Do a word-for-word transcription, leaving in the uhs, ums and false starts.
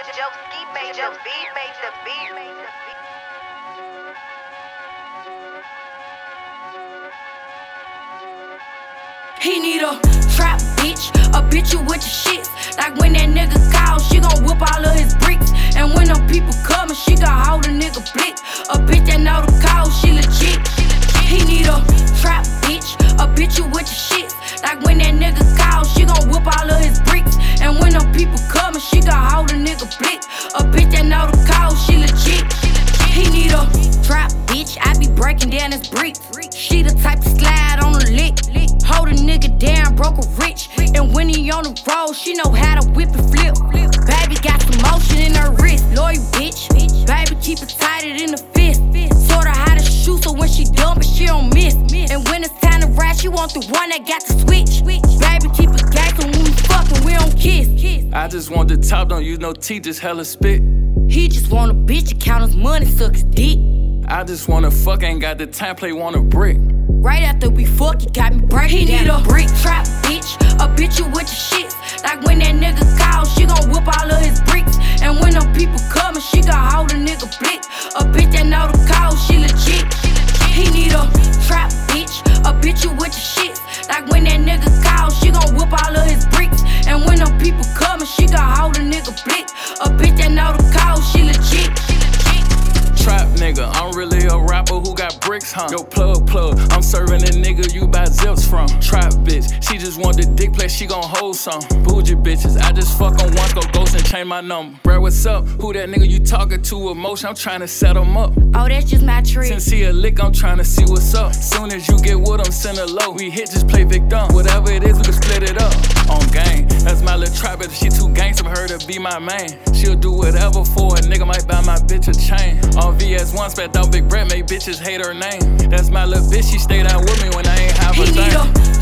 Joe Ski made the beat, made the beat, made the beat. He need a trap bitch, a bitch you with your shits. Like when that nigga calls, she gon' whip all of his bricks. And when them people coming, she gon' hold a nigga blick. A bitch that know the call, she legit. He need a trap bitch, a bitch you with your shits. Like when that nigga calls, she gon' whip all of his bricks. And when them people coming, she gon' hold a nigga blick. A bitch that know the call, she legit. He need a trap bitch, I be breaking down his bricks. She the type to slide on the lick. Hold a nigga down, broke a rich. And when he on the road, she know how to whip and flip. Baby got some motion in her wrist. Loyal bitch, baby keep it tighter than the fist. Taught her how to shoot, so when she dump it, she don't miss. And when it's time to ride, she want the one that got the switch. Baby keep it gay, so when we fuckin', we don't kiss. I just want the top, don't use no teeth, just hella spit. He just want a bitch to count his money, suck his dick. I just wanna fuck, ain't got the time, play want a brick. Right after we fuck, you got me breaking. He need a brick trap bitch, a bitch you with your shits. Like when that nigga calls, she gon' whip all of his bricks. And when them people coming, she gon' hold a nigga blick. A bitch that know the call, she legit. He need a trap bitch, a bitch you with your shits. Like when that nigga calls, she gon' whip all of his bricks. And when them people coming, she gon' hold a nigga blick. A bitch that know the call, she legit. Trap nigga, I'm really a rapper who got bricks, huh? Yo, plug, plug, I'm serving a nigga you buy zips from. Trap bitch, she just want the dick play, she gon' hold some. Bougie bitches, I just fuck on once, go ghost and change my number. Bro, what's up? Who that nigga you talking to? Emotion, I'm trying to set him up. Oh, that's just my trick. Since he a lick, I'm trying to see what's up. Soon as you get with him, send a low. We hit, just play victim. Whatever it is, we can split it up. On gang, that's my little trap, if she too gangsta for her to be my main. She'll do whatever for a nigga, might buy my bitch a chain. On V S one, spat out Big Brett, make bitches hate her name. That's my little bitch, she stayed out with me when I ain't have a thing. He need a